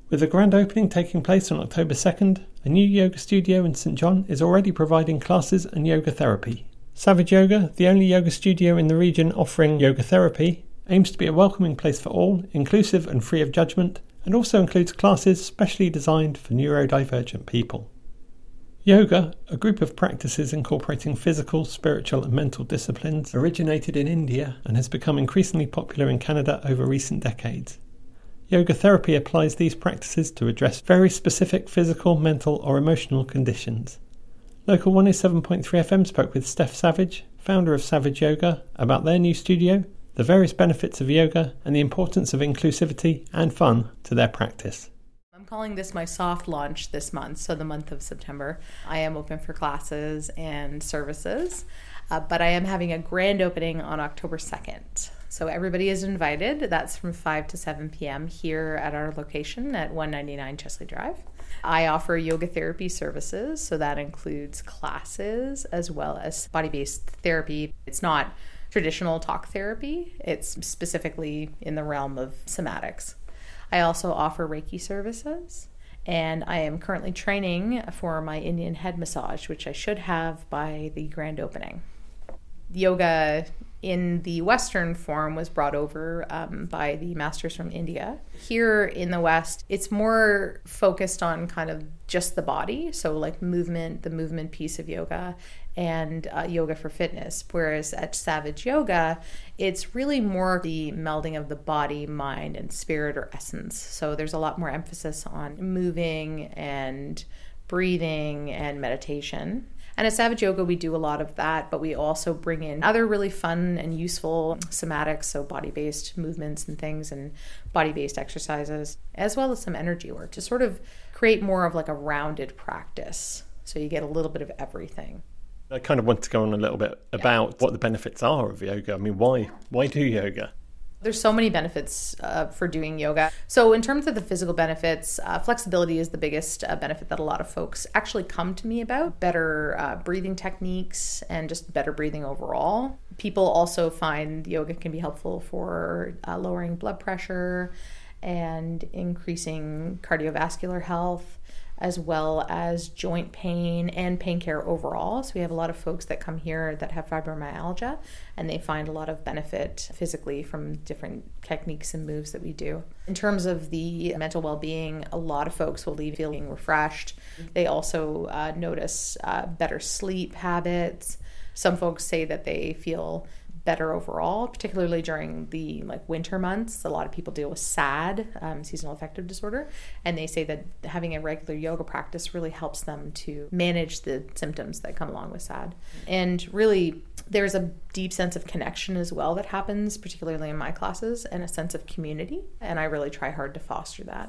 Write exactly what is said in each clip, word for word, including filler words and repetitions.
With the grand opening taking place on October second, a new yoga studio in St John is already providing classes and yoga therapy. Savage Yoga, the only yoga studio in the region offering yoga therapy, aims to be a welcoming place for all, inclusive and free of judgment, and also includes classes specially designed for neurodivergent people. Yoga, a group of practices incorporating physical, spiritual and mental disciplines, originated in India and has become increasingly popular in Canada over recent decades. Yoga therapy applies these practices to address very specific physical, mental or emotional conditions. Local one oh seven point three F M spoke with Steph Savage, founder of Savage Yoga, about their new studio, the various benefits of yoga and the importance of inclusivity and fun to their practice. I'm calling this my soft launch this month, so the month of September. I am open for classes and services, uh, but I am having a grand opening on October second. So everybody is invited. That's from five to seven p.m. here at our location at one ninety-nine Chesley Drive. I offer yoga therapy services, so that includes classes as well as body-based therapy. It's not traditional talk therapy. It's specifically in the realm of somatics. I also offer Reiki services, and I am currently training for my Indian head massage, which I should have by the grand opening. Yoga in the Western form was brought over um, by the masters from India. Here in the West, it's more focused on kind of just the body, so like movement, the movement piece of yoga, and uh, yoga for fitness. Whereas at Savage Yoga, it's really more the melding of the body, mind, and spirit or essence. So there's a lot more emphasis on moving and breathing and meditation. And at Savage Yoga, we do a lot of that, but we also bring in other really fun and useful somatics, so body-based movements and things, and body-based exercises, as well as some energy work to sort of create more of like a rounded practice. So you get a little bit of everything. I kind of want to go on a little bit about yeah. what the benefits are of yoga. I mean, why why do yoga? There's so many benefits uh, for doing yoga. So in terms of the physical benefits, uh, flexibility is the biggest uh, benefit that a lot of folks actually come to me about. Better uh, breathing techniques and just better breathing overall. People also find yoga can be helpful for uh, lowering blood pressure and increasing cardiovascular health, as well as joint pain and pain care overall. So we have a lot of folks that come here that have fibromyalgia, and they find a lot of benefit physically from different techniques and moves that we do. In terms of the mental well-being, a lot of folks will leave feeling refreshed. They also uh, notice uh, better sleep habits. Some folks say that they feel better overall, particularly during the like winter months. A lot of people deal with S A D, um, seasonal affective disorder, and they say that having a regular yoga practice really helps them to manage the symptoms that come along with S A D. And really, there's a deep sense of connection as well that happens, particularly in my classes, and a sense of community, and I really try hard to foster that.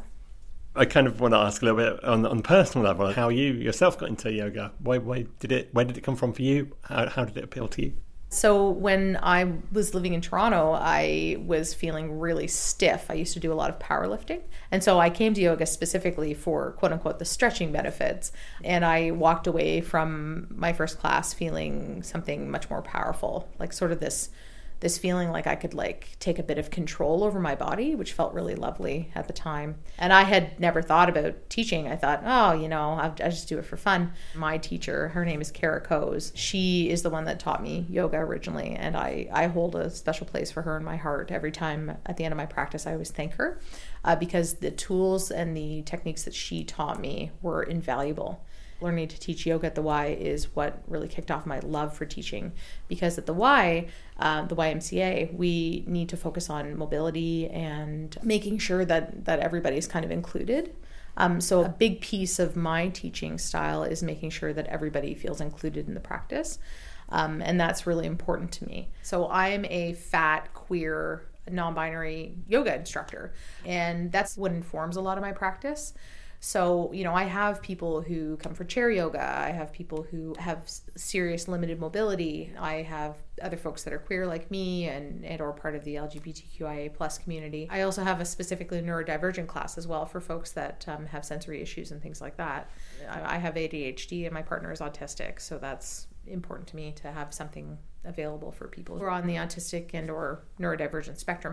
I kind of want to ask a little bit on on the personal level, how you yourself got into yoga. Why, why did it? Where did it come from for you? How, how did it appeal to you? So when I was living in Toronto, I was feeling really stiff. I used to do a lot of powerlifting. And so I came to yoga specifically for, quote unquote, the stretching benefits. And I walked away from my first class feeling something much more powerful, like sort of this this feeling like I could like take a bit of control over my body, which felt really lovely at the time. And I had never thought about teaching. I thought, oh, you know, I just do it for fun. My teacher, her name is Kara Coase. She is the one that taught me yoga originally, and I, I hold a special place for her in my heart. Every time at the end of my practice, I always thank her uh, because the tools and the techniques that she taught me were invaluable. Learning to teach yoga at the Y is what really kicked off my love for teaching, because at the Y, uh, the Y M C A, we need to focus on mobility and making sure that, that everybody's kind of included. Um, so a big piece of my teaching style is making sure that everybody feels included in the practice. Um, and that's really important to me. So I'm a fat, queer, non-binary yoga instructor, and that's what informs a lot of my practice. So, you know, I have people who come for chair yoga. I have people who have serious limited mobility. I have other folks that are queer like me and, and or part of the L G B T Q I A plus community. I also have a specifically neurodivergent class as well for folks that um, have sensory issues and things like that. I, I have A D H D and my partner is autistic, so that's important to me to have something available for people who are on the autistic and or neurodivergent spectrum.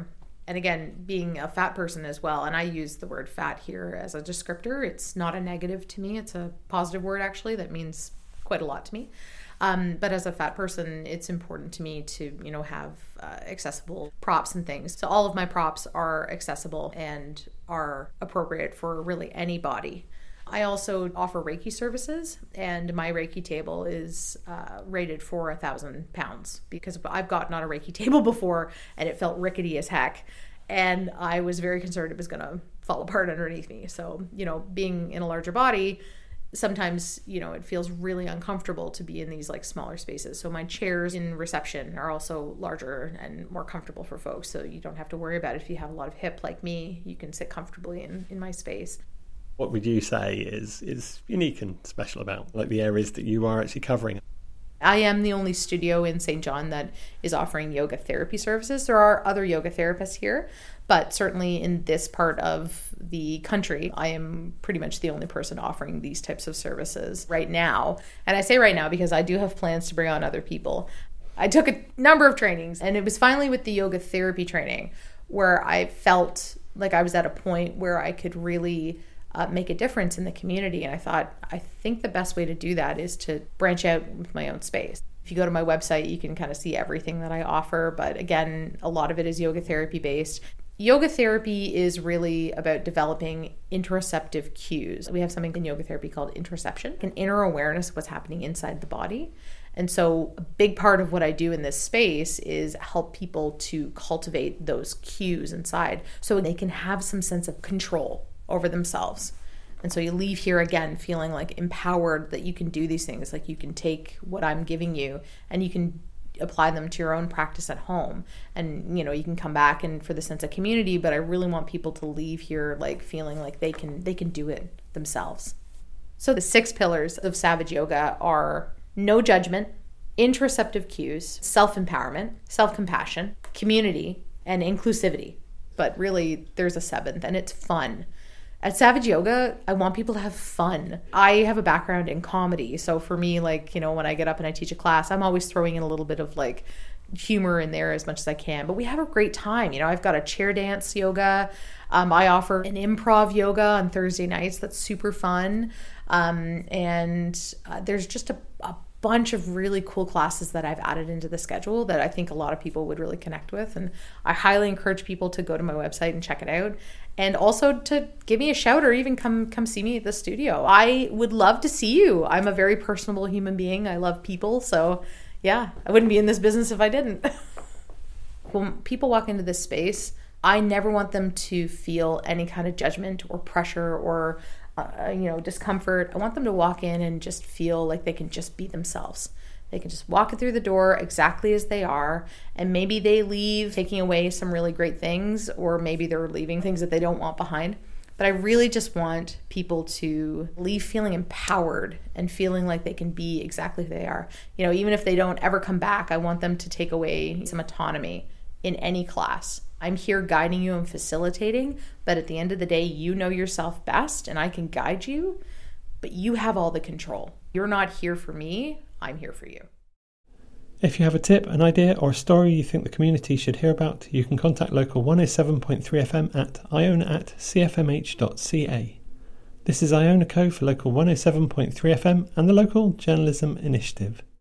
And again, being a fat person as well, and I use the word fat here as a descriptor. It's not a negative to me. It's a positive word, actually, that means quite a lot to me. Um, but as a fat person, it's important to me to, you know, have uh, accessible props and things. So all of my props are accessible and are appropriate for really any body. I also offer Reiki services, and my Reiki table is uh, rated for a thousand pounds because I've gotten on a Reiki table before and it felt rickety as heck. And I was very concerned it was going to fall apart underneath me. So, you know, being in a larger body, sometimes, you know, it feels really uncomfortable to be in these like smaller spaces. So my chairs in reception are also larger and more comfortable for folks. So you don't have to worry about it. If you have a lot of hip like me, you can sit comfortably in, in my space. What would you say is is unique and special about like the areas that you are actually covering? I am the only studio in Saint John that is offering yoga therapy services. There are other yoga therapists here, but certainly in this part of the country, I am pretty much the only person offering these types of services right now. And I say right now because I do have plans to bring on other people. I took a number of trainings, and it was finally with the yoga therapy training where I felt like I was at a point where I could really Uh, make a difference in the community. And I thought, I think the best way to do that is to branch out with my own space. If you go to my website, you can kind of see everything that I offer. But again, a lot of it is yoga therapy based. Yoga therapy is really about developing interoceptive cues. We have something in yoga therapy called interoception, an inner awareness of what's happening inside the body. And so a big part of what I do in this space is help people to cultivate those cues inside so they can have some sense of control over themselves. And so you leave here again feeling like empowered that you can do these things, like you can take what I'm giving you and you can apply them to your own practice at home. And, you know, you can come back and for the sense of community, but I really want people to leave here like feeling like they can they can do it themselves. So the six pillars of Savage Yoga are no judgment, interoceptive cues, self-empowerment, self-compassion, community, and inclusivity. But really there's a seventh, and it's fun. At Savage Yoga, I want people to have fun. I have a background in comedy. So for me, like, you know, when I get up and I teach a class, I'm always throwing in a little bit of like humor in there as much as I can. But we have a great time. You know, I've got a chair dance yoga. Um, I offer an improv yoga on Thursday nights. That's super fun. Um, and uh, there's just a, a bunch of really cool classes that I've added into the schedule that I think a lot of people would really connect with. And I highly encourage people to go to my website and check it out. And also to give me a shout or even come come see me at the studio. I would love to see you. I'm a very personable human being. I love people. So yeah, I wouldn't be in this business if I didn't. When people walk into this space, I never want them to feel any kind of judgment or pressure or uh, you know, discomfort. I want them to walk in and just feel like they can just be themselves. They can just walk through the door exactly as they are, and maybe they leave taking away some really great things, or maybe they're leaving things that they don't want behind. But I really just want people to leave feeling empowered and feeling like they can be exactly who they are. You know, even if they don't ever come back, I want them to take away some autonomy in any class. I'm here guiding you and facilitating, but at the end of the day, you know yourself best, and I can guide you, but you have all the control. You're not here for me. I'm here for you. If you have a tip, an idea, or a story you think the community should hear about, you can contact Local one oh seven point three F M at iona at c f m h dot c a. This is Iona Co for Local one oh seven point three F M and the Local Journalism Initiative.